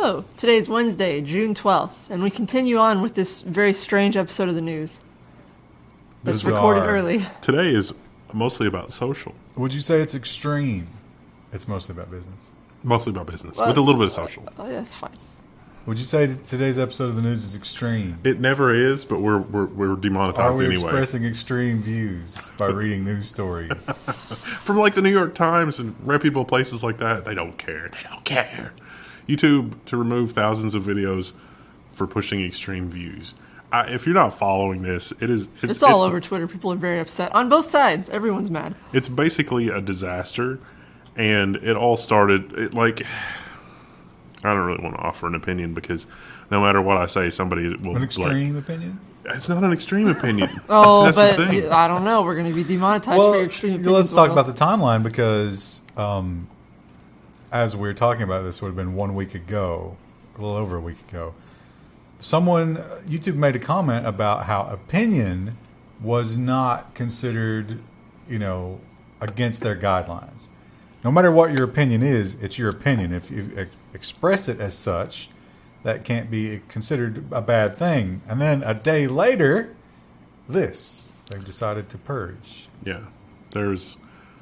Hello, today is Wednesday, June 12th, and we continue on with this very strange episode of the news that's recorded early. Today is mostly about social. Would you say it's extreme? It's mostly about business. Mostly about business, Well, with a little bit of social. Oh, yeah, that's fine. Would you say today's episode of the news is extreme? It never is, but we're demonetized Are we anyway. expressing extreme views by reading news stories? From like the New York Times and reputable places like that, they don't care. They don't care. YouTube to remove thousands of videos for pushing extreme views. If you're not following this, It's all over Twitter. People are very upset. On both sides, everyone's mad. It's basically a disaster, and it all started, I don't really want to offer an opinion because no matter what I say, somebody will... An extreme opinion? It's not an extreme opinion. That's the but thing. I don't know. We're going to be demonetized for your extreme opinions. Let's talk about the timeline because as we were talking about this, would have been 1 week ago, a little over a week ago. YouTube made a comment about how opinion was not considered, against their guidelines. No matter what your opinion is, it's your opinion. If you express it as such, that can't be considered a bad thing. And then a day later, they've decided to purge. Yeah, there's,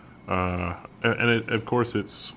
of course, it's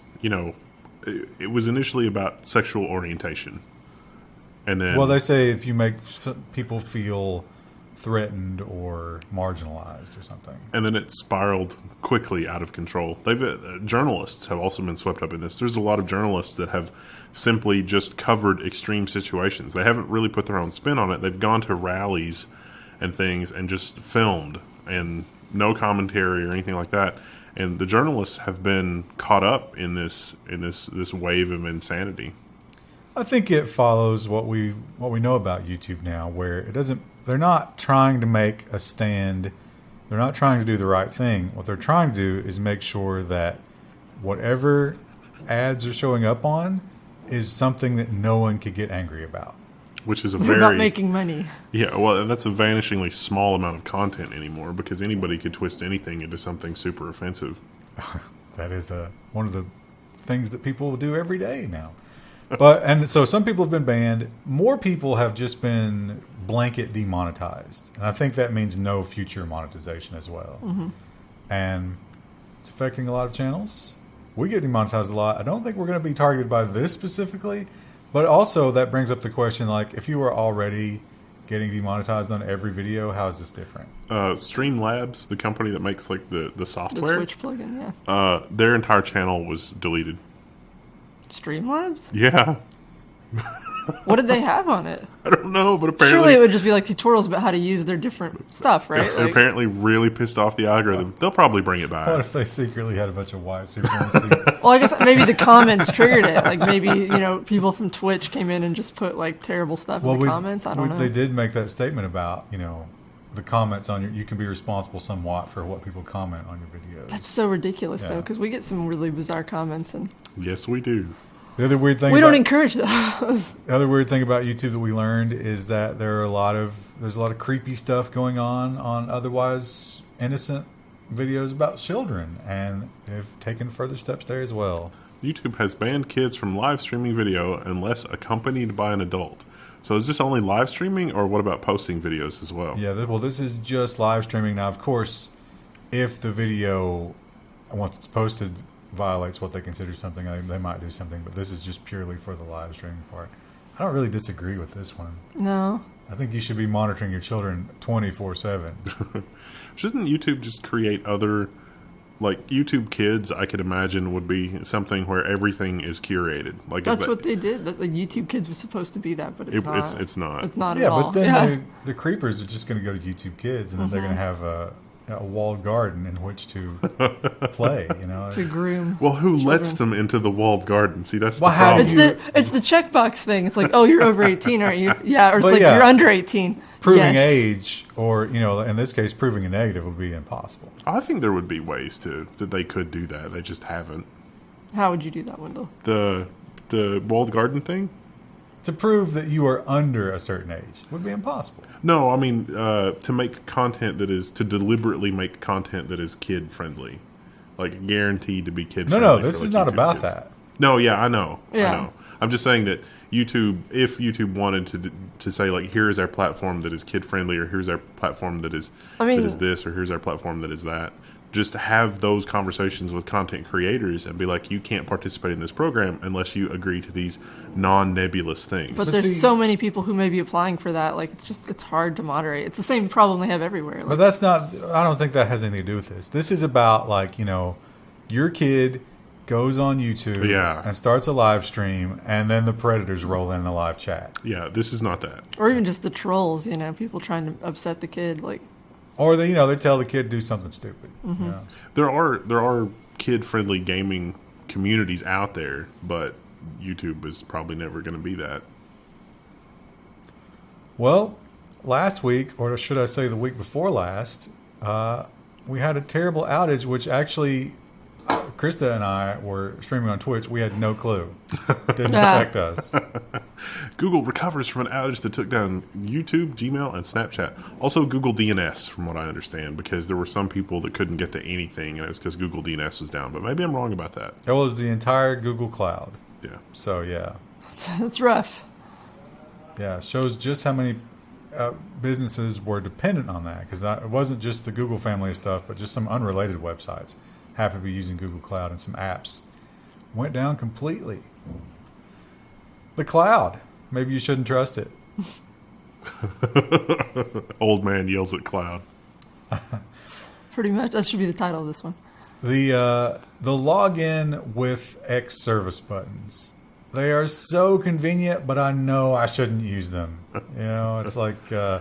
it was initially about sexual orientation, and then Well, they say if you make people feel threatened or marginalized or something. and then it spiraled quickly out of control. Journalists have also been swept up in this. There's a lot of journalists that have simply just covered extreme situations. They haven't really put their own spin on it. They've gone to rallies and things and just filmed and no commentary or anything like that. And the journalists have been caught up in this wave of insanity. I think it follows what we know about YouTube now, where they're not trying to make a stand. They're not trying to do the right thing. What they're trying to do is make sure that whatever ads are showing up on is something that no one could get angry about. Which is We're not making money. Yeah, well, and that's a vanishingly small amount of content anymore because anybody could twist anything into something super offensive. That is one of the things that people do every day now. And so some people have been banned. More people have just been blanket demonetized. And I think that means no future monetization as well. Mm-hmm. And it's affecting a lot of channels. We get demonetized a lot. I don't think we're going to be targeted by this specifically. But also that brings up the question, like, if you were already getting demonetized on every video, how is this different? Streamlabs, the company that makes like the The software, Twitch plugin, yeah. their entire channel was deleted. Streamlabs? Yeah, What did they have on it? I don't know, but apparently Surely it would just be like tutorials about how to use their different stuff, right? they're apparently really pissed off the algorithm. They'll probably bring it What back. if they secretly had a bunch of white supremacy? Well, I guess maybe the comments triggered it. Like maybe, people from Twitch came in and just put like terrible stuff in the comments. I don't know. They did make that statement about, the comments on you can be responsible somewhat for what people comment on your videos. That's so ridiculous, though, Yeah. because we get some really bizarre comments, and Yes, we do. The other weird thing we don't encourage those. The other weird thing about YouTube that we learned is that there's a lot of creepy stuff going on otherwise innocent videos about children, and they've taken further steps there as well. YouTube has banned kids from live streaming video unless accompanied by an adult. So is this only live streaming, or what about posting videos as well? Yeah, well, this is just live streaming. Now, of course, if the video, once it's posted, violates what they consider something, they might do something, but this is just purely for the live streaming part. I don't really disagree with this one. No. I think you should be monitoring your children 24/7. Shouldn't YouTube just create other, like YouTube Kids? I could imagine would be something where everything is curated. Like That's what they did. The YouTube Kids was supposed to be that, but it's not. It's not. It's not at Yeah, all. but then the creepers are just going to go to YouTube Kids, and then they're going to have a walled garden in which to play. To groom. Well, who children. lets them into the walled garden? See, that's Well, the how problem. do It's the checkbox thing. It's like, oh, you're over 18, aren't you? Yeah, or it's But like yeah. you're under 18. Proving Yes. age, or in this case, proving a negative would be impossible. I think there would be ways that they could do that. They just haven't. How would you do that, Wendell? The walled garden thing? To prove that you are under a certain age would be impossible. No, I mean to make content to deliberately make content that is kid friendly, guaranteed to be kid friendly. No, this is not about that. No, yeah, I know. Yeah. I know. I'm just saying that YouTube, if YouTube wanted to say, like, here is our platform that is kid friendly, or here's our platform that is that is this, or here's our platform that is that, just to have those conversations with content creators and be like, you can't participate in this program unless you agree to these non-nebulous things. But there's so many people who may be applying for that. Like, it's hard to moderate. It's the same problem they have everywhere. Like, but that's not. I don't think that has anything to do with this. This is about, like, your kid goes on YouTube and starts a live stream, and then the predators roll in the live chat. Yeah, this is not that. Or even just the trolls, people trying to upset the kid, like. Or they tell the kid to do something stupid. Mm-hmm. There are kid-friendly gaming communities out there, but YouTube is probably never going to be that. Well, last week, or should I say the week before last, we had a terrible outage, which actually Krista and I were streaming on Twitch. We had no clue. Didn't affect us. Google recovers from an outage that took down YouTube, Gmail, and Snapchat. Also Google DNS, from what I understand, because there were some people that couldn't get to anything, and it was because Google DNS was down. But maybe I'm wrong about that. It was the entire Google Cloud. Yeah. So, yeah. That's rough. Yeah, it shows just how many businesses were dependent on that, because it wasn't just the Google family of stuff, but just some unrelated websites happen to be using Google Cloud, and some apps went down completely. The cloud. Maybe you shouldn't trust it. Old man yells at cloud. Pretty much. That should be the title of this one. The login with X service buttons. They are so convenient, but I know I shouldn't use them. It's like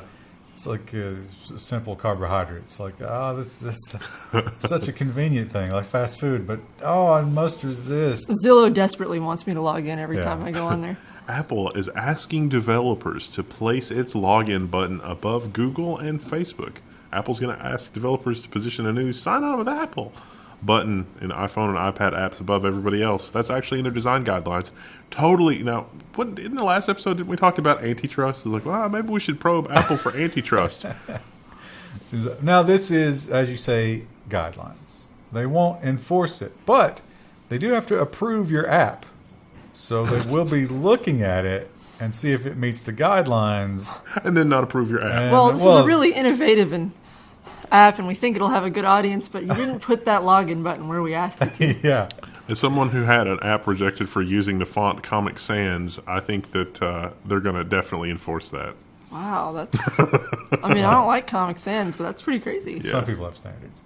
simple carbohydrates. Like, this is such a convenient thing, like fast food. But I must resist. Zillow desperately wants me to log in every time I go on there. Apple is asking developers to place its login button above Google and Facebook. Apple's going to ask developers to position a new "Sign on with Apple" button in iPhone and iPad apps above everybody else. That's actually in their design guidelines. Totally. Now, in the last episode, didn't we talk about antitrust? It's like, well, maybe we should probe Apple for antitrust. Now, this is, as you say, guidelines. They won't enforce it, but they do have to approve your app. So they will be looking at it and see if it meets the guidelines. And then not approve your app. This is a really innovative app, and we think it'll have a good audience, but you didn't put that login button where we asked it to. Yeah. As someone who had an app rejected for using the font Comic Sans, I think that they're going to definitely enforce that. Wow, that's... I mean, I don't like Comic Sans, but that's pretty crazy. Yeah. Some people have standards.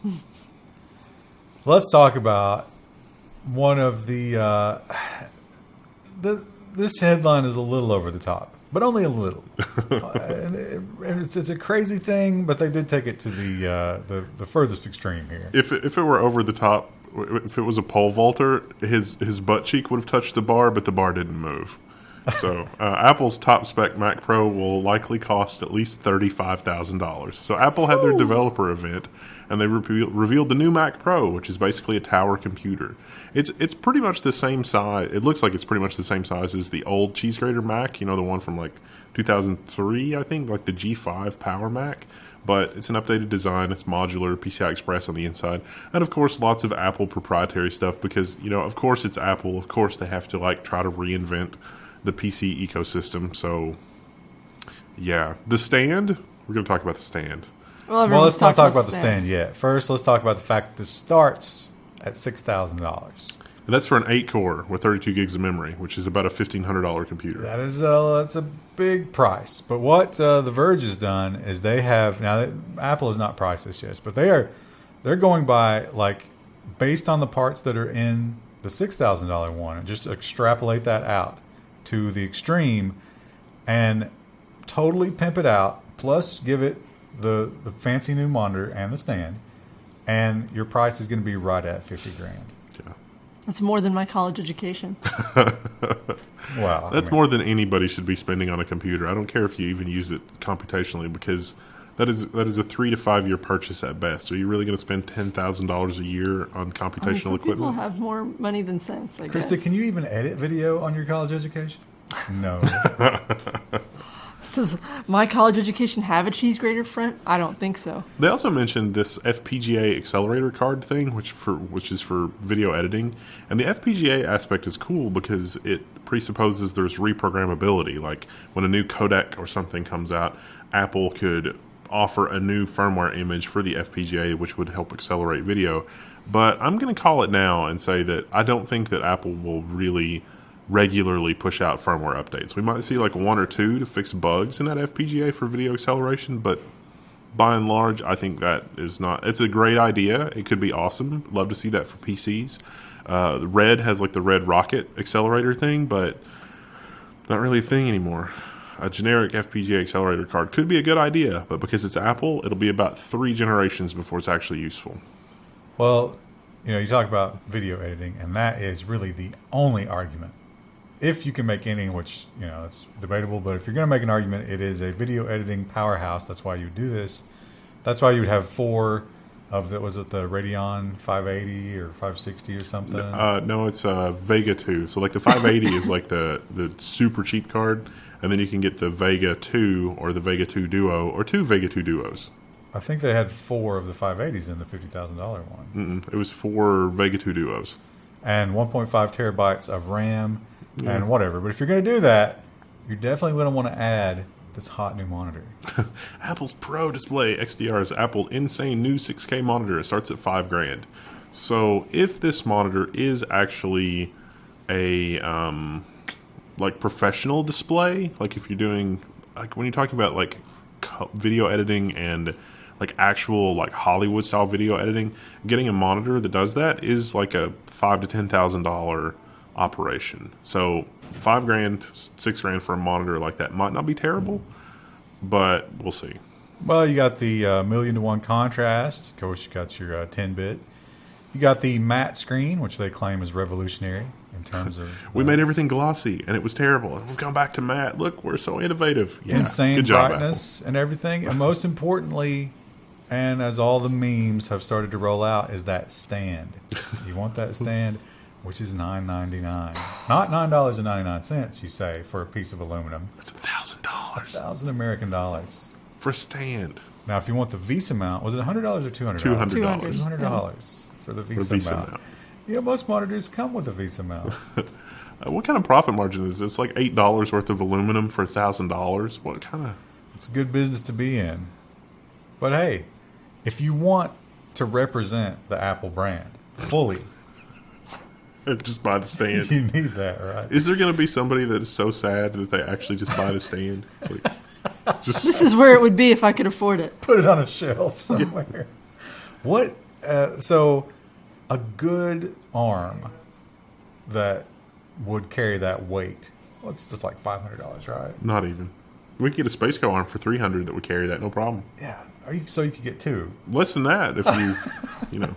Let's talk about one of the this headline is a little over the top, but only a little. It's a crazy thing, but they did take it to the furthest extreme here. If it were over the top, if it was a pole vaulter, his butt cheek would have touched the bar, but the bar didn't move. So Apple's top spec Mac Pro will likely cost at least $35,000. So Apple had their developer event, and they revealed the new Mac Pro, which is basically a tower computer. It's pretty much the same size. It looks like it's pretty much the same size as the old cheese grater Mac. The one from like 2003, I think, like the G5 Power Mac. But it's an updated design. It's modular, PCI Express on the inside, and of course, lots of Apple proprietary stuff because of course it's Apple. Of course, they have to try to reinvent the PC ecosystem. So, yeah, the stand. We're going to talk about the stand. Well, let's not talk about the stand yet. First, let's talk about the fact that this starts at $6,000. And that's for an 8-core with 32 gigs of memory, which is about a $1,500 computer. That's a big price. But what The Verge has done is they have Apple has not priced this yet, but they're going by based on the parts that are in the $6,000 one, and just extrapolate that out to the extreme, and totally pimp it out. Plus, give it the fancy new monitor and the stand, and your price is going to be right at $50,000. Yeah. That's more than my college education. Wow. That's more than anybody should be spending on a computer. I don't care if you even use it computationally, because that is a 3 to 5 year purchase at best. Are you really going to spend $10,000 a year on computational some equipment? People have more money than sense, I guess. Krista, can you even edit video on your college education? No. Does my college education have a cheese grater front? I don't think so. They also mentioned this FPGA accelerator card thing, which is for video editing. And the FPGA aspect is cool because it presupposes there's reprogrammability. Like when a new codec or something comes out, Apple could offer a new firmware image for the FPGA, which would help accelerate video. But I'm going to call it now and say that I don't think that Apple will really regularly push out firmware updates. We might see like 1 or 2 to fix bugs in that FPGA for video acceleration, but by and large, I think that is not... It's a great idea. It could be awesome. Love to see that for PCs. Red has like the Red Rocket accelerator thing, but not really a thing anymore. A generic FPGA accelerator card could be a good idea, but because it's Apple, it'll be about 3 generations before it's actually useful. Well, you talk about video editing, and that is really the only argument. If you can make any, which, it's debatable, but if you're going to make an argument, it is a video editing powerhouse. That's why you do this. That's why you would have 4 of the Radeon 580 or 560 or something? No, it's Vega 2. So like the 580 is like the super cheap card, and then you can get the Vega 2 or the Vega 2 Duo or 2 Vega 2 Duos. I think they had 4 of the 580s in the $50,000 one. It was 4 Vega 2 Duos. And 1.5 terabytes of RAM and whatever. But if you're going to do that, you're definitely going to want to add this hot new monitor. Apple's Pro Display XDR is Apple's insane new 6K monitor. It starts at $5,000. So if this monitor is actually a like professional display, like if you're doing, like when you're talking about like video editing and like actual like Hollywood style video editing, getting a monitor that does that is like a $5,000 to $10,000 operation. So $5,000, $6,000 for a monitor like that might not be terrible, but we'll see. Well, you got the 1,000,000:1 contrast. Of course, you got your 10-bit. You got the matte screen, which they claim is revolutionary in terms of... we made everything glossy, and it was terrible. And we've gone back to matte. Look, we're so innovative. Yeah, insane good job, brightness Apple. And everything. And most importantly, and as all the memes have started to roll out, is that stand. You want that stand, which is $9.99. Not $9.99, you say, for a piece of aluminum. That's $1,000. 1,000 American dollars. For a stand. Now, if you want the Visa mount, was it $100 or $200? $200. $200 for the Visa mount. Most monitors come with a Visa mount. What kind of profit margin is this? Like $8 worth of aluminum for $1,000? What kind of... It's good business to be in. But hey, if you want to represent the Apple brand fully... just buy the stand. You need that, right? Is there going to be somebody that is so sad that they actually just buy the stand? This is where it would be if I could afford it. Put it on a shelf somewhere. What? So, a good arm that would carry that weight. What's this, like $500, right? Not even. We could get a Spaceco arm for $300 that would carry that, no problem. Yeah. So you could get 2. Less than that if you,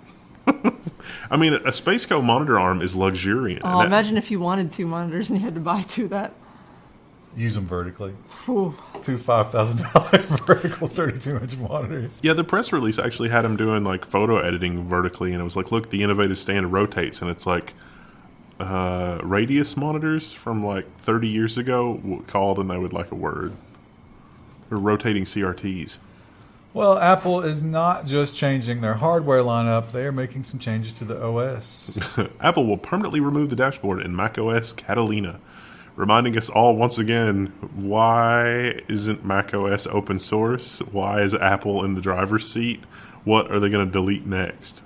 I mean, a Spaceco monitor arm is luxuriant. Oh, imagine if you wanted 2 monitors and you had to buy 2 that. Use them vertically. Ooh. 2 $5,000 vertical 32-inch monitors. Yeah, the press release actually had him doing like photo editing vertically, and it was like, look, the innovative stand rotates, and it's like Radius monitors from like 30 years ago called, and they would like a word. They're rotating CRTs. Well, Apple is not just changing their hardware lineup, they are making some changes to the OS. Apple will permanently remove the dashboard in macOS Catalina, reminding us all once again, why isn't macOS open source? Why is Apple in the driver's seat? What are they going to delete next?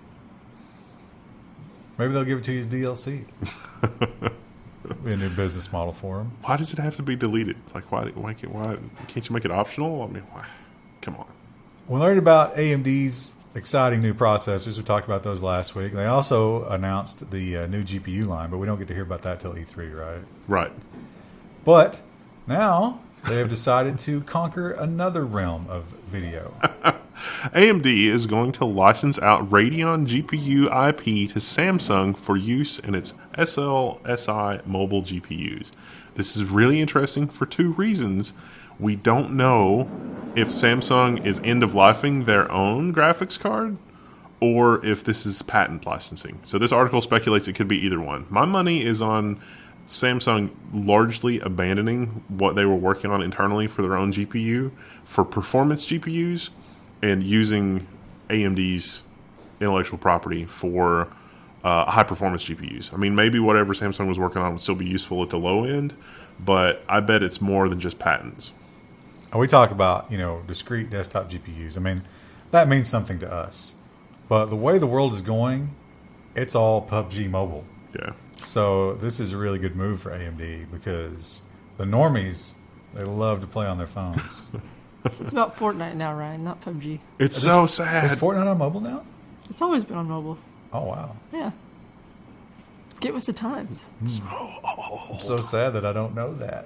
Maybe they'll give it to you as DLC. Be a new business model for them. Why does it have to be deleted? Like, why can't you make it optional? I mean, why? Come on. We learned about AMD's exciting new processors. We talked about those last week. They also announced the new GPU line, but we don't get to hear about that till E3, right? Right. But now they have decided to conquer another realm of video. AMD is going to license out Radeon GPU IP to Samsung for use in its SLSI mobile GPUs. This is really interesting for 2 reasons. We don't know if Samsung is end-of-lifing their own graphics card or if this is patent licensing. So this article speculates it could be either one. My money is on Samsung largely abandoning what they were working on internally for their own GPU for performance GPUs and using AMD's intellectual property for high performance GPUs. I mean, maybe whatever Samsung was working on would still be useful at the low end, but I bet it's more than just patents. We talk about, discrete desktop GPUs. I mean, that means something to us. But the way the world is going, it's all PUBG Mobile. Yeah. So this is a really good move for AMD because the normies, they love to play on their phones. It's about Fortnite now, Ryan, not PUBG. It's so sad. Is Fortnite on mobile now? It's always been on mobile. Oh, wow. Yeah. Get with the times. I'm so sad that I don't know that.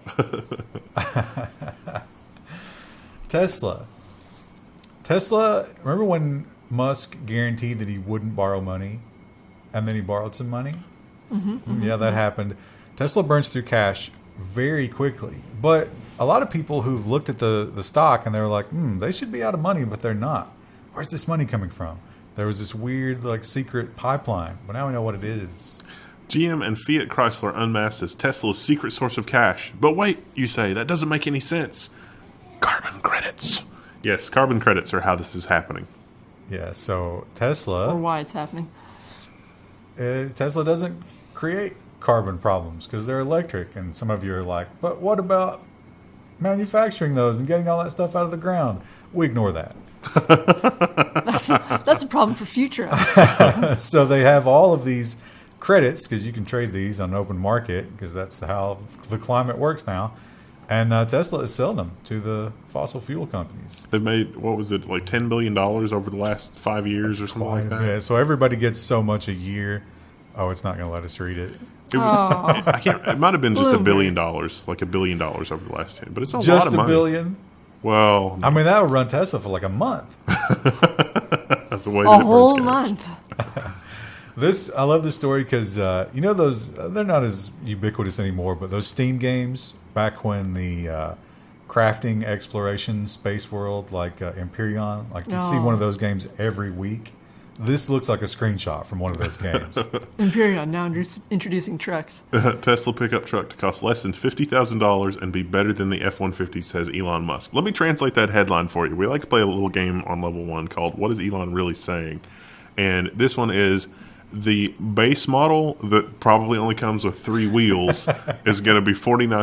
Tesla, remember when Musk guaranteed that he wouldn't borrow money and then he borrowed some money? Yeah, that happened. Tesla burns through cash very quickly. But a lot of people who've looked at the stock and they're like, they should be out of money, but they're not. Where's this money coming from? There was this weird, secret pipeline. But now we know what it is. GM and Fiat Chrysler unmasked as Tesla's secret source of cash. But wait, you say, that doesn't make any sense. Carbon credits. Yes, carbon credits are how this is happening. Yeah, so Tesla... Or why it's happening. Tesla doesn't create carbon problems because they're electric. And some of you are like, but what about manufacturing those and getting all that stuff out of the ground? We ignore that. That's a problem for future us. So they have all of these credits because you can trade these on an open market because that's how the climate works now. And Tesla is selling them to the fossil fuel companies. They've made, what was it, like $10 billion over the last 5 years or something like that? Yeah, so everybody gets so much a year. Oh, it's not going to let us read it. It might have been just $1 billion, like $1 billion over the last 10. But it's a lot of money. Just $1 billion? Well, I mean, that would run Tesla for like a month. The way a whole month. I love this story because, those, they're not as ubiquitous anymore, but those Steam games, back when the crafting exploration space world, like Empyrean, you'd see one of those games every week. This looks like a screenshot from one of those games. Empyrean, now introducing trucks. Tesla pickup truck to cost less than $50,000 and be better than the F-150, says Elon Musk. Let me translate that headline for you. We like to play a little game on Level 1 called What is Elon Really Saying? And this one is the base model that probably only comes with 3 wheels is going to be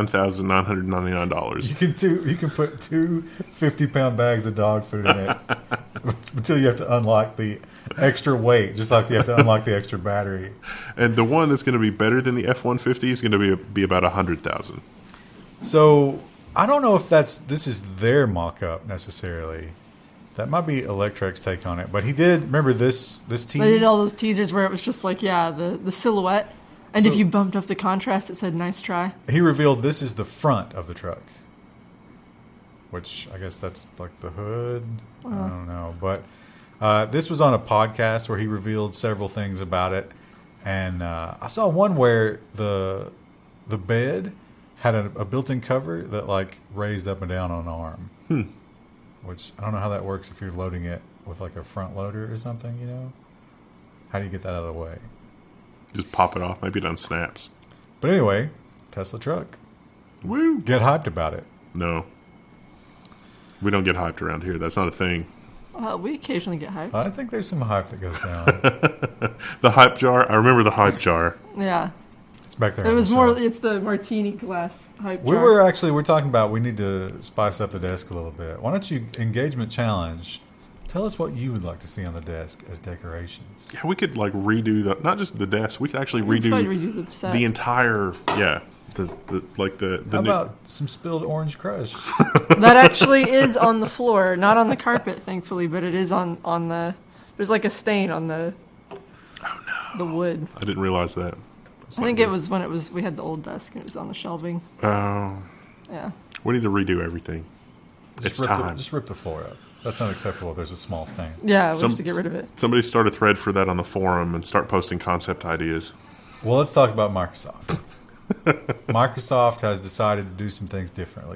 $49,999. You can put 2 50-pound bags of dog food in it until you have to unlock the extra weight, just like you have to unlock the extra battery. And the one that's going to be better than the F-150 is going to be about $100,000. So I don't know if this is their mock-up necessarily. That might be Electrek's take on it. But he did, remember this tease? They did all those teasers where it was just like, the silhouette. And if you bumped up the contrast, it said, nice try. He revealed this is the front of the truck. Which I guess that's like the hood. I don't know. But this was on a podcast where he revealed several things about it. And I saw one where the bed had a built-in cover that raised up and down on an arm. Which I don't know how that works if you're loading it with a front loader or something, How do you get that out of the way? Just pop it off. Maybe it unsnaps. But anyway, Tesla truck. Woo! Get hyped about it. No. We don't get hyped around here. That's not a thing. We occasionally get hyped. I think there's some hype that goes down. The hype jar. I remember the hype jar. Yeah. It's back there. It was more. It's the martini glass hype jar. We're talking about we need to spice up the desk a little bit. Why don't you engagement challenge? Tell us what you would like to see on the desk as decorations. Yeah, we could redo not just the desk. We could actually redo the entire. Yeah. How about some spilled orange crush? That actually is on the floor, not on the carpet, thankfully, but it is on the. There's a stain on the. Oh no! The wood. I didn't realize that. I think it was when we had the old desk and it was on the shelving. Oh. Yeah. We need to redo everything. It's time. Just rip the floor up. That's unacceptable. There's a small stain. Yeah, we have to get rid of it. Somebody start a thread for that on the forum and start posting concept ideas. Well, let's talk about Microsoft. Microsoft has decided to do some things differently.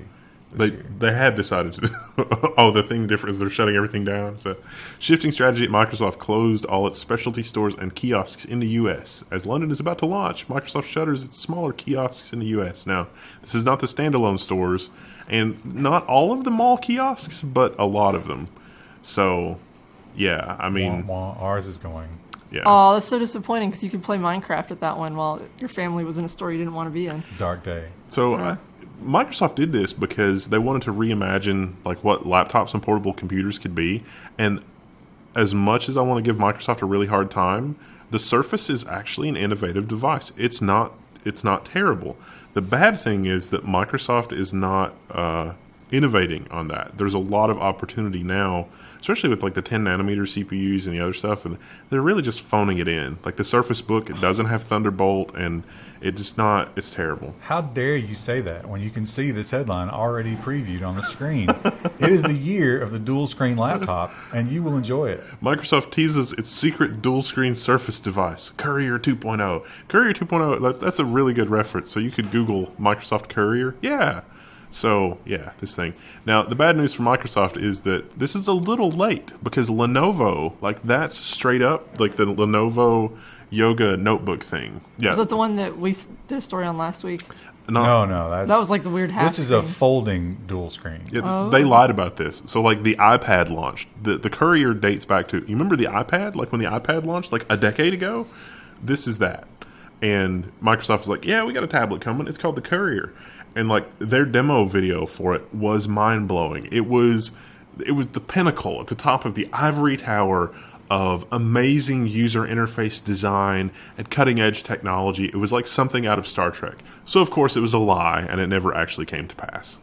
They had decided to. Oh, the thing different is they're shutting everything down. So, shifting strategy at Microsoft closed all its specialty stores and kiosks in the U.S. As London is about to launch, Microsoft shutters its smaller kiosks in the U.S. Now, this is not the standalone stores, and not all of the mall kiosks, but a lot of them. So, yeah, I mean, ours is going. Yeah. Oh, that's so disappointing because you could play Minecraft at that one while your family was in a store you didn't want to be in. Dark day. So Microsoft did this because they wanted to reimagine like what laptops and portable computers could be. And as much as I want to give Microsoft a really hard time, the Surface is actually an innovative device. It's not terrible. The bad thing is that Microsoft is not innovating on that. There's a lot of opportunity now, especially with like the 10 nanometer CPUs and the other stuff, and they're really just phoning it in. Like the Surface Book, it doesn't have Thunderbolt, and it's terrible. How dare you say that when you can see this headline already previewed on the screen? It is the year of the dual screen laptop, and you will enjoy it. Microsoft teases its secret dual screen Surface device, Courier 2.0. Courier 2.0, that's a really good reference. So you could Google Microsoft Courier. Yeah. So, yeah, this thing. Now, the bad news for Microsoft is that this is a little late because Lenovo, like, that's straight up, like the Lenovo Yoga notebook thing. Yeah. Was that the one that we did a story on last week? No, that was like the weird half. This is a folding dual screen. Yeah, They lied about this. So, like, the iPad launched. The Courier dates back to, you remember the iPad? Like, when the iPad launched, like, a decade ago? This is that. And Microsoft was like, yeah, we got a tablet coming. It's called the Courier. And like their demo video for it was mind blowing. It was the pinnacle at the top of the ivory tower of amazing user interface design and cutting edge technology. It was like something out of Star Trek. So of course it was a lie, and it never actually came to pass.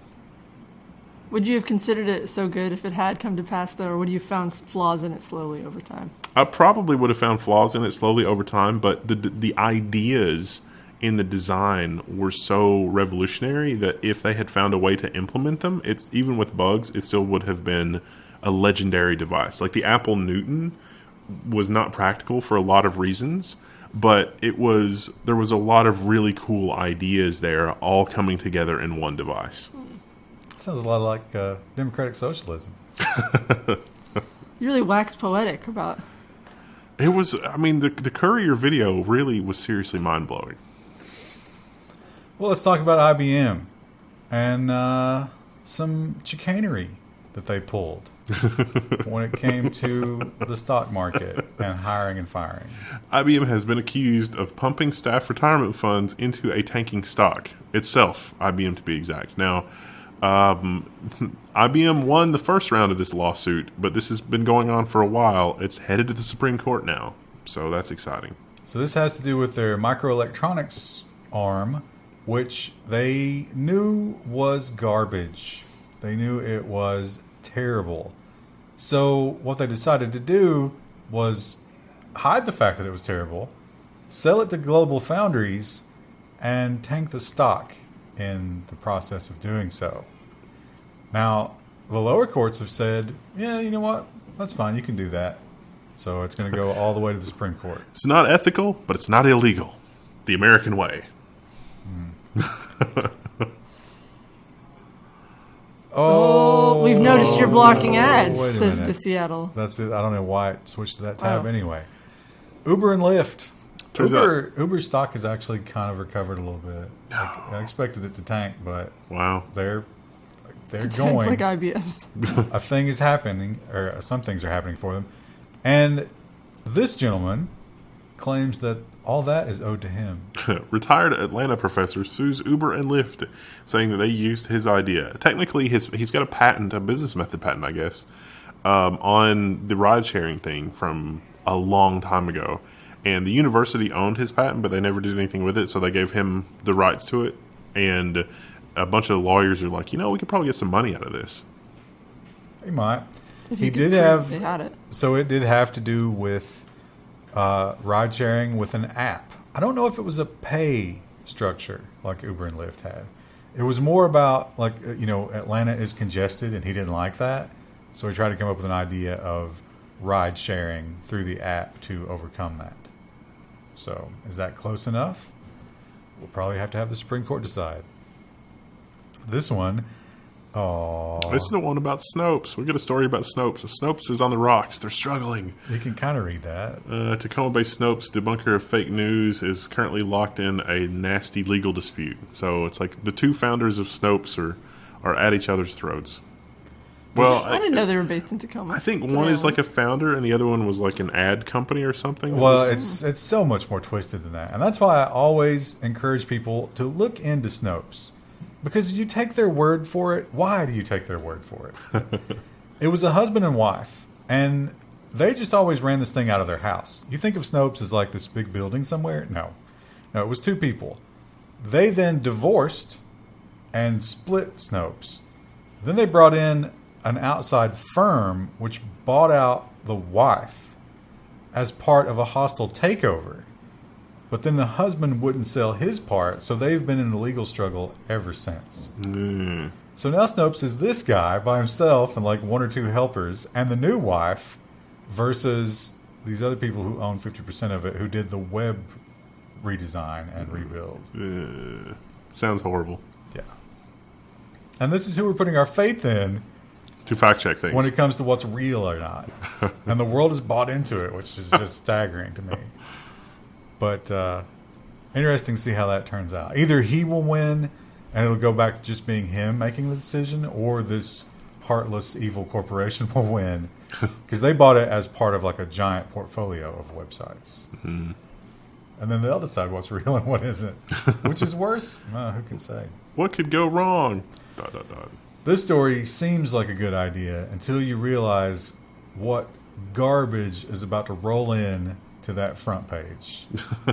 Would you have considered it so good if it had come to pass, though, or would you have found flaws in it slowly over time? I probably would have found flaws in it slowly over time, but the ideas in the design were so revolutionary that if they had found a way to implement them, it's even with bugs, it still would have been a legendary device. Like the Apple Newton was not practical for a lot of reasons, but there was a lot of really cool ideas there all coming together in one device. Sounds a lot like democratic socialism. You really waxed poetic about it. Was, I mean, the Courier video really was seriously mind-blowing. Well, let's talk about IBM and some chicanery that they pulled when it came to the stock market and hiring and firing. IBM has been accused of pumping staff retirement funds into a tanking stock itself, IBM to be exact. Now, IBM won the first round of this lawsuit, but this has been going on for a while. It's headed to the Supreme Court now, so that's exciting. So this has to do with their microelectronics arm, which they knew was garbage. They knew it was terrible. So what they decided to do was hide the fact that it was terrible, sell it to Global Foundries, and tank the stock in the process of doing so. Now, the lower courts have said, yeah, you know what? That's fine. You can do that. So it's going to go all the way to the Supreme Court. It's not ethical, but it's not illegal. The American way. Oh, we've noticed you're blocking ads, says minute. the Seattle. That's it. I don't know why it switched to that tab anyway. Uber and Lyft. Uber stock has actually kind of recovered a little bit. I expected it to tank, but wow, they're going. Like IBM's. A thing is happening, or some things are happening for them. And this gentleman claims that all that is owed to him. Retired Atlanta professor sues Uber and Lyft, saying that they used his idea. Technically, he's got a patent, a business method patent, I guess, on the ride-sharing thing from a long time ago. And the university owned his patent, but they never did anything with it, so they gave him the rights to it. And a bunch of lawyers are like, we could probably get some money out of this. He might. He did have. They had it. So it did have to do with ride sharing with an app. I don't know if it was a pay structure like Uber and Lyft had. It was more about like, Atlanta is congested and he didn't like that. So he tried to come up with an idea of ride sharing through the app to overcome that. So is that close enough? We'll probably have to have the Supreme Court decide. This one, Oh, It's the one about Snopes. We get a story about Snopes. Snopes is on the rocks. They're struggling. you can kind of read that. Tacoma-based Snopes, debunker of fake news, is currently locked in a nasty legal dispute. So it's like the two founders of Snopes are at each other's throats. Well, I didn't know they were based in Tacoma. I think one is like a founder, and the other one was like an ad company or something. Well, it's so much more twisted than that, and that's why I always encourage people to look into Snopes, because you take their word for it. Why do you take their word for it? It was a husband and wife, and they just always ran this thing out of their house. You think of Snopes as like this big building somewhere? No, it was two people. They then divorced and split Snopes. Then they brought in an outside firm which bought out the wife as part of a hostile takeover. But then the husband wouldn't sell his part, so they've been in a legal struggle ever since. So now Snopes is this guy by himself and like one or two helpers, and the new wife versus these other people who own 50% of it, who did the web redesign and rebuild. Sounds horrible. Yeah. And this is who we're putting our faith in To fact check things. when it comes to what's real or not. And the world is bought into it, which is just staggering to me. But interesting to see how that turns out. Either he will win and it'll go back to just being him making the decision, or this heartless, evil corporation will win. Because they bought it as part of like a giant portfolio of websites. Mm-hmm. And then they'll decide what's real and what isn't. Which is worse? Who can say? What could go wrong? ... This story seems like a good idea until you realize what garbage is about to roll in to that front page.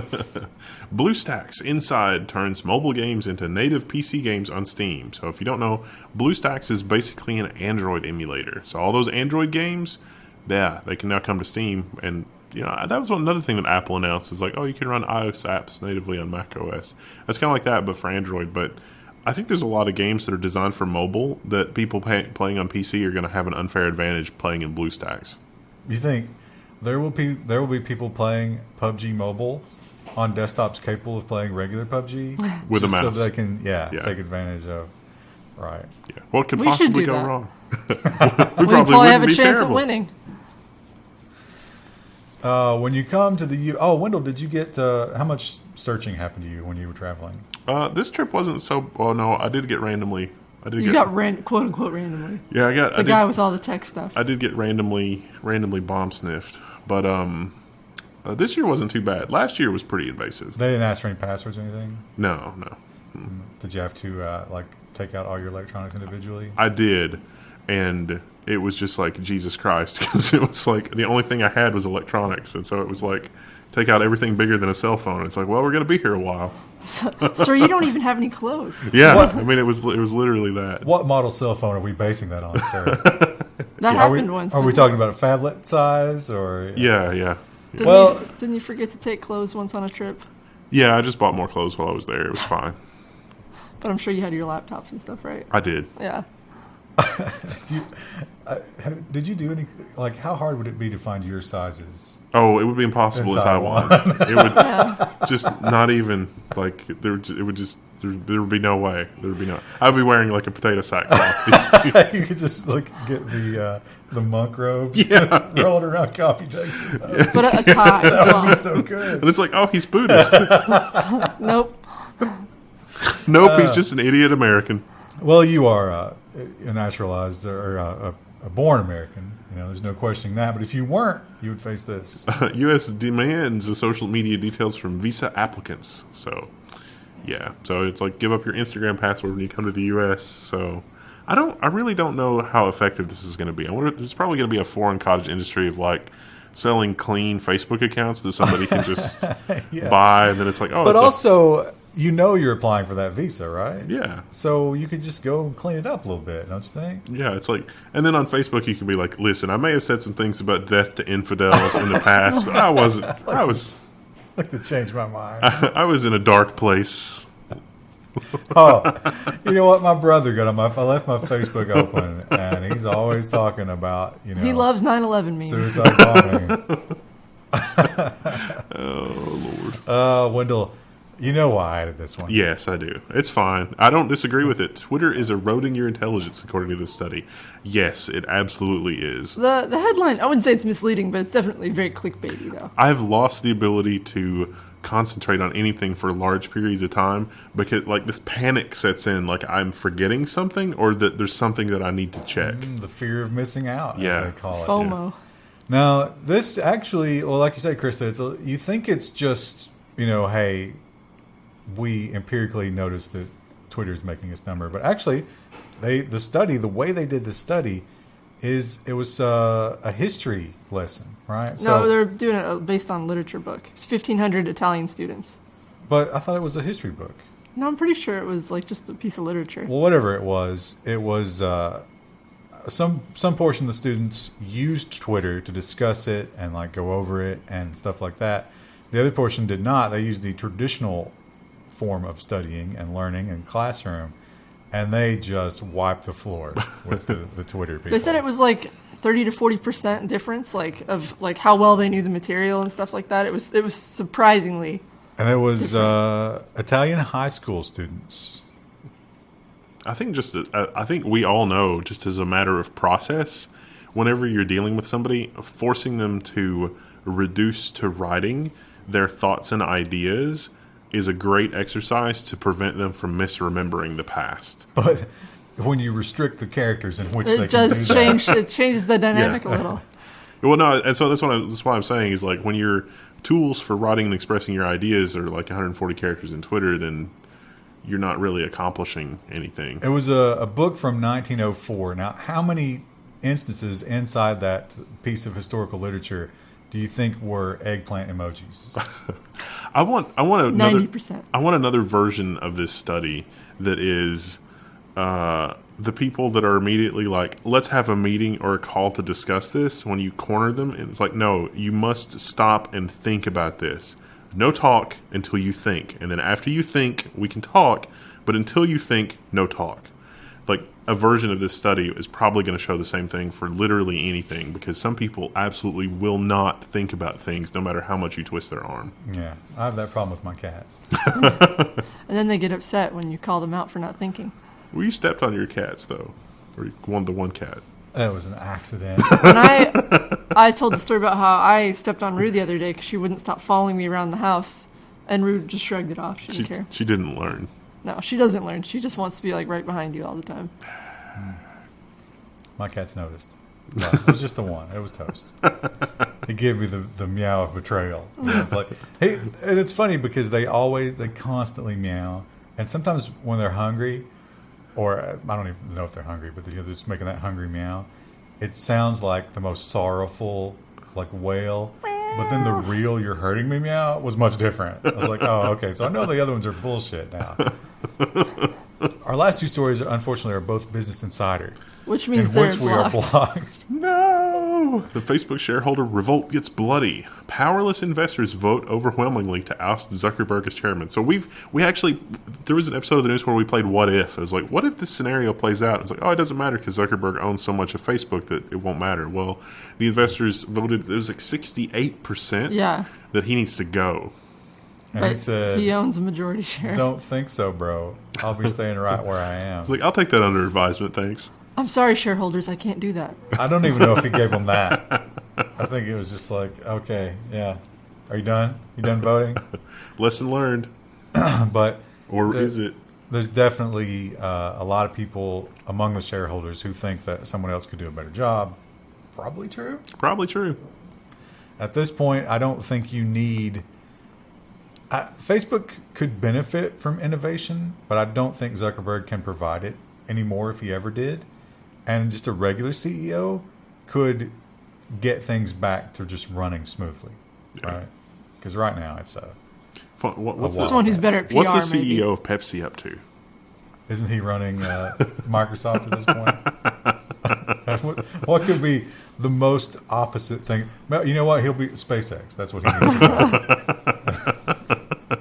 BlueStacks Inside turns mobile games into native PC games on Steam. So if you don't know, BlueStacks is basically an Android emulator. So all those Android games, yeah, they can now come to Steam. And you know, that was another thing that Apple announced, is like, oh, you can run iOS apps natively on macOS. That's kind of like that, but for Android. But I think there's a lot of games that are designed for mobile that people playing on PC are going to have an unfair advantage playing in BlueStacks. You think there will be people playing PUBG Mobile on desktops capable of playing regular PUBG With a just so mouse. they can take advantage of. Right. Yeah. What could We should possibly do go that. wrong? We probably have a be chance terrible. at winning. When you come to the Wendell, did you get how much searching happened to you when you were traveling? This trip wasn't so. Well, no, I did get randomly. You got quote unquote randomly. Yeah, I got the guy with all the tech stuff. I did get randomly bomb sniffed, but this year wasn't too bad. Last year was pretty invasive. They didn't ask for any passwords or anything. No. Did you have to take out all your electronics individually? I did, and it was just like Jesus Christ, because it was like the only thing I had was electronics, and so it was like take out everything bigger than a cell phone. It's like, well, we're gonna be here a while. Sir, you don't even have any clothes. Yeah, I mean, it was literally that. What model cell phone are we basing that on, sir? That happened once. Are we talking about a phablet size or? Yeah. Didn't you forget to take clothes once on a trip? Yeah, I just bought more clothes while I was there. It was fine. But I'm sure you had your laptops and stuff, right? I did. Yeah. Did you do any, how hard would it be to find your sizes? Oh, it would be impossible in Taiwan. It would just not even, there would be no way. There would be no. I'd be wearing like a potato sack cloth. You could just get the monk robes, roll it around, copy text. But a tie as well. That would be so good. And it's like, oh, he's Buddhist. Nope. Nope, he's just an idiot American. Well, you are a naturalized or a born American. There's no questioning that. But if you weren't, you would face this. U.S. demands the social media details from visa applicants. So, yeah. So it's like, give up your Instagram password when you come to the U.S. So I really don't know how effective this is going to be. I wonder if there's probably going to be a foreign cottage industry of selling clean Facebook accounts that somebody can just buy, and then it's like, oh. But also, you're applying for that visa, right? Yeah. So you could just go clean it up a little bit, don't you think? Yeah, it's like, and then on Facebook you can be like, listen, I may have said some things about death to infidels in the past, but I was I'd like to change my mind. I was in a dark place. Oh, you know what? My brother got on I left my Facebook open, and he's always talking about, He loves 9/11 memes. Suicide bombing. Oh, Lord. Wendell, You know why I added this one. Yes, I do. It's fine. I don't disagree with it. Twitter is eroding your intelligence, according to this study. Yes, it absolutely is. The headline, I wouldn't say it's misleading, but it's definitely very clickbaity, though. I've lost the ability to concentrate on anything for large periods of time because, like, this panic sets in, like I'm forgetting something or that there's something that I need to check. The fear of missing out, Yeah. as they call it. FOMO. Now, this actually, well, like you said, Krista, you think it's just, hey, we empirically noticed that Twitter is making its number, but actually, the way they did the study is it was a history lesson, right? No, they're doing it based on literature book. It's 1,500 Italian students. But I thought it was a history book. No, I'm pretty sure it was like just a piece of literature. Well, whatever it was some portion of the students used Twitter to discuss it and like go over it and stuff like that. The other portion did not. They used the traditional form of studying and learning in classroom, and they just wiped the floor with the Twitter people. They said it was like 30 to 40% difference, like of like how well they knew the material and stuff like that. It was surprisingly. And it was Italian high school students. I think we all know, just as a matter of process, whenever you're dealing with somebody, forcing them to reduce to writing their thoughts and ideas is a great exercise to prevent them from misremembering the past. But when you restrict the characters in which they It can does do change. that, It changes the dynamic Yeah. a little. Well, no, and so that's what I'm saying is, like, when your tools for writing and expressing your ideas are like 140 characters in Twitter, then you're not really accomplishing anything. it was a book from 1904. Now, how many instances inside that piece of historical literature do you think were eggplant emojis? I want another 90%. I want another version of this study that is the people that are immediately like, let's have a meeting or a call to discuss this. When you corner them, and it's like, no, you must stop and think about this. No talk until you think, and then after you think, we can talk. But until you think, no talk. Like, a version of this study is probably going to show the same thing for literally anything, because some people absolutely will not think about things no matter how much you twist their arm. Yeah, I have that problem with my cats. And then they get upset when you call them out for not thinking. Well, you stepped on your cats, though. Or you won the one cat. That was an accident. When I told the story about how I stepped on Rue the other day because she wouldn't stop following me around the house, and Rue just shrugged it off. She didn't care. She didn't learn. No, she doesn't learn. She just wants to be like right behind you all the time. My cat's noticed. No, it was just the one. It was Toast. He gave me the meow of betrayal. It's like, hey, and it's funny because they constantly meow, and sometimes when they're hungry, or I don't even know if they're hungry, but they're just making that hungry meow. It sounds like the most sorrowful, like wail. But then the real "you're hurting me" meow was much different. I was like, oh, okay, so I know the other ones are bullshit now. Our last two stories, unfortunately, are both Business Insider, Which means in they're which we are blocked. blocked. No! The Facebook shareholder revolt gets bloody. Powerless investors vote overwhelmingly to oust Zuckerberg as chairman. So we actually, there was an episode of the news where we played What If. It was like, what if this scenario plays out? It's like, oh, it doesn't matter because Zuckerberg owns so much of Facebook that it won't matter. Well, the investors voted, it was like 68% Yeah, that he needs to go. And but he said, he owns a majority share. don't think so, bro. I'll be staying right where I am. It's like, I'll take that under advisement, thanks. I'm sorry, shareholders, I can't do that. I don't even know if he gave them that. I think it was just like, okay, yeah. Are you done? You done voting? Lesson learned. But Or is it? there's definitely a lot of people among the shareholders who think that someone else could do a better job. Probably true. Probably true. At this point, I don't think you need... Facebook could benefit from innovation, but I don't think Zuckerberg can provide it anymore if he ever did. And just a regular CEO could get things back to just running smoothly, Yeah. right? Because right now it's What's This the, one who's better at PR, what's the CEO maybe. of Pepsi up to? isn't he running Microsoft at this point? What could be the most opposite thing? Well, you know what? He'll be SpaceX. That's what he needs to do.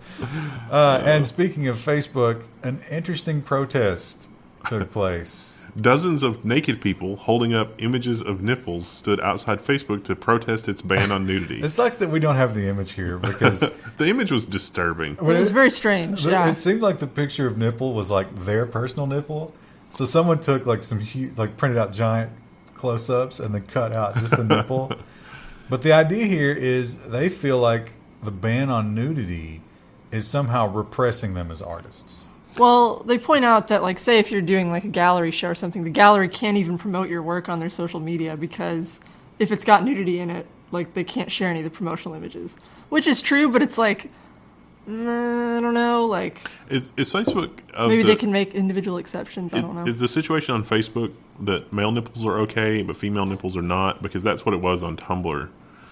And speaking of Facebook, an interesting protest took place. Dozens of naked people holding up images of nipples stood outside Facebook to protest its ban on nudity. It sucks that we don't have the image here because The image was disturbing. It was very strange. Yeah. it seemed like the picture of nipple was like their personal nipple. So someone took like printed out giant close-ups and then cut out just the nipple. But the idea here is they feel like the ban on nudity is somehow repressing them as artists. Well, they point out that, like, say if you're doing like a gallery show or something, the gallery can't even promote your work on their social media because if it's got nudity in it, like, they can't share any of the promotional images. Which is true, but it's like, I don't know, like... Is Facebook... maybe they can make individual exceptions, I don't know. Is the situation on Facebook that male nipples are okay, but female nipples are not? Because that's what it was on Tumblr.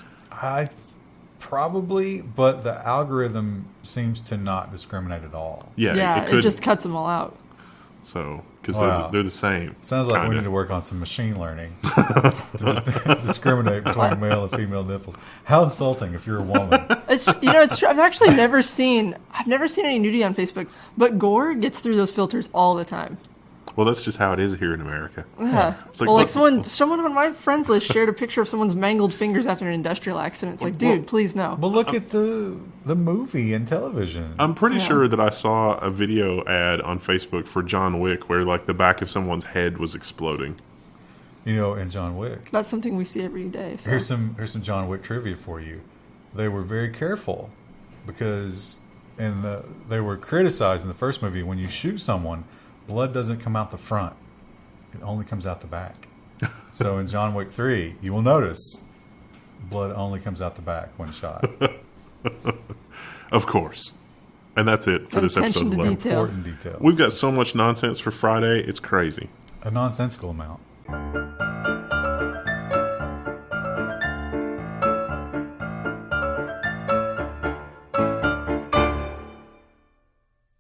Probably, but the algorithm seems to not discriminate at all. Yeah, it just cuts them all out. So, because Wow. they're the same. Sounds like we kinda. need to work on some machine learning to discriminate between male and female nipples. How insulting if you're a woman. It's true. I've actually never seen any nudity on Facebook, but Gore gets through those filters all the time. Well, that's just how it is here in America. Yeah. It's like, Well, like look- someone on my friends list shared a picture of someone's mangled fingers after an industrial accident. It's like, dude, please no. But look at the movie and television. I'm pretty Yeah. sure that I saw a video ad on Facebook for John Wick where, like, the back of someone's head was exploding. In John Wick. That's something we see every day. So. Here's some John Wick trivia for you. They were very careful because they were criticized in the first movie when you shoot someone, blood doesn't come out the front. It only comes out the back. So in John Wick 3, you will notice blood only comes out the back when shot. Of course. And that's it for this Attention episode to of Lem. detail. Important details. We've got so much nonsense for Friday, it's crazy. a nonsensical amount.